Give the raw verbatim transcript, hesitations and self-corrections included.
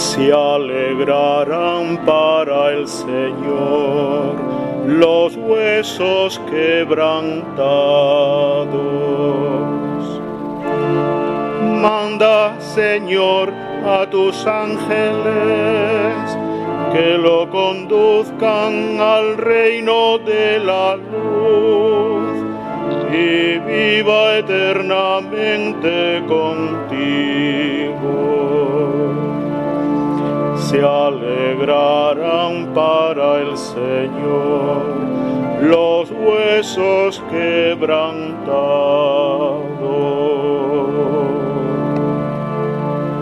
Se alegrarán para el Señor los huesos quebrantados. Manda, Señor, a tus ángeles que lo conduzcan al reino de la luz y viva eternamente contigo. Se alegrarán para el Señor los huesos quebrantados.